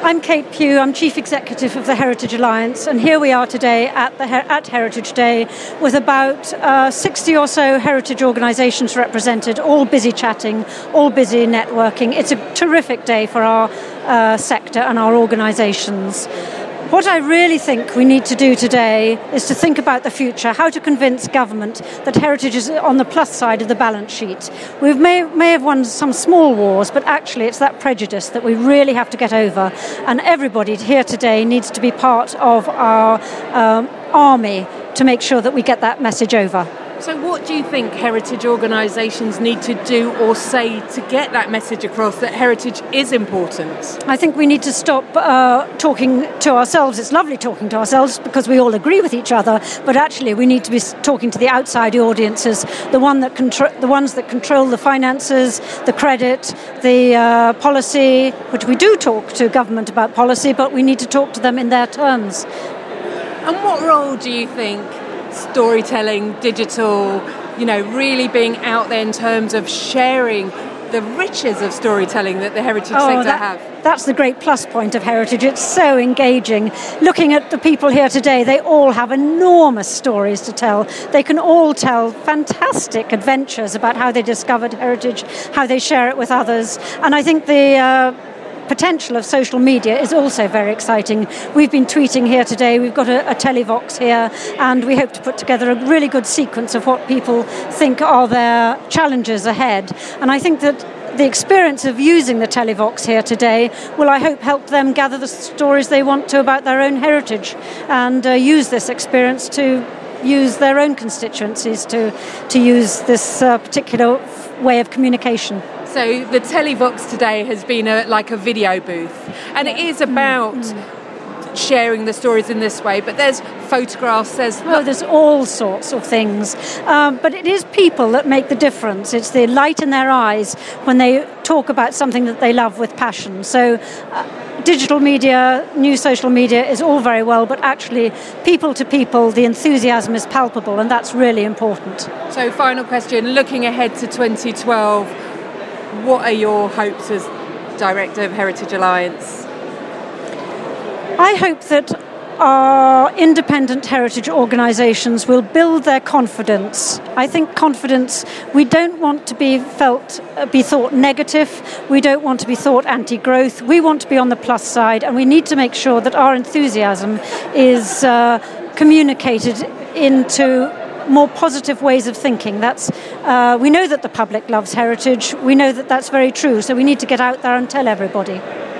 I'm Kate Pugh, I'm Chief Executive of the Heritage Alliance, and here we are today at Heritage Day with about 60 or so heritage organisations represented, all busy chatting, all busy networking. It's a terrific day for our sector and our organisations. What I really think we need to do today is to think about the future, how to convince government that heritage is on the plus side of the balance sheet. We may have won some small wars, but actually it's that prejudice that we really have to get over. And everybody here today needs to be part of our army to make sure that we get that message over. So what do you think heritage organisations need to do or say to get that message across that heritage is important? I think we need to stop talking to ourselves. It's lovely talking to ourselves because we all agree with each other, but actually we need to be talking to the outside audiences, the ones that control the finances, the credit, the policy, which we do talk to government about policy, but we need to talk to them in their terms. And what role do you think storytelling, digital, really being out there in terms of sharing the riches of storytelling that the heritage sector have? That's the great plus point of heritage. It's so engaging. Looking at the people here today, they all have enormous stories to tell. They can all tell fantastic adventures about how they discovered heritage, how they share it with others. And I think the potential of social media is also very exciting. We've been tweeting here today, we've got a Televox here, and we hope to put together a really good sequence of what people think are their challenges ahead. And I think that the experience of using the Televox here today will, I hope, help them gather the stories they want to about their own heritage and use this experience to use their own constituencies to use this particular way of communication. So the Televox today has been like a video booth, and it is about sharing the stories in this way, but there's photographs, there's all sorts of things, but it is people that make the difference. It's the light in their eyes when they talk about something that they love with passion. So digital media, new social media is all very well, but actually people to people, the enthusiasm is palpable, and that's really important. So final question, looking ahead to 2012, what are your hopes as Director of Heritage Alliance? I hope that our independent heritage organisations will build their confidence. I think confidence, we don't want to be thought negative. We don't want to be thought anti-growth. We want to be on the plus side, and we need to make sure that our enthusiasm is communicated into more positive ways of thinking. We know that the public loves heritage. We know that that's very true, so we need to get out there and tell everybody.